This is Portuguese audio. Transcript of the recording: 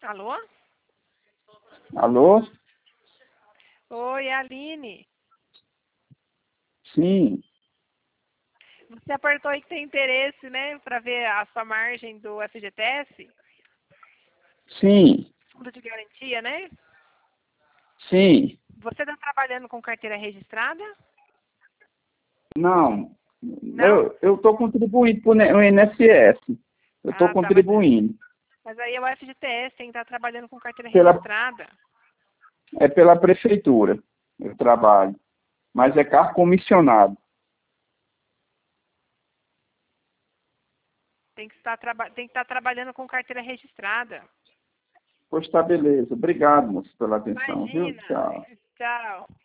Alô? Alô? Oi, Aline. Sim, Você apertou aí que tem interesse, né, para ver a sua margem do FGTS? sim, Fundo de garantia, né? sim. Você está trabalhando com carteira registrada? Não, Não? eu estou contribuindo para o INSS. Eu estou Ah, tá, mas, contribuindo. mas aí é o FGTS, tem que estar trabalhando com carteira Pela, registrada. é pela prefeitura, eu trabalho. Mas é cargo comissionado. Tem que estar trabalhando com carteira registrada. Pois tá, beleza. Obrigado, moço, pela atenção, viu? Imagina. Tchau. Tchau.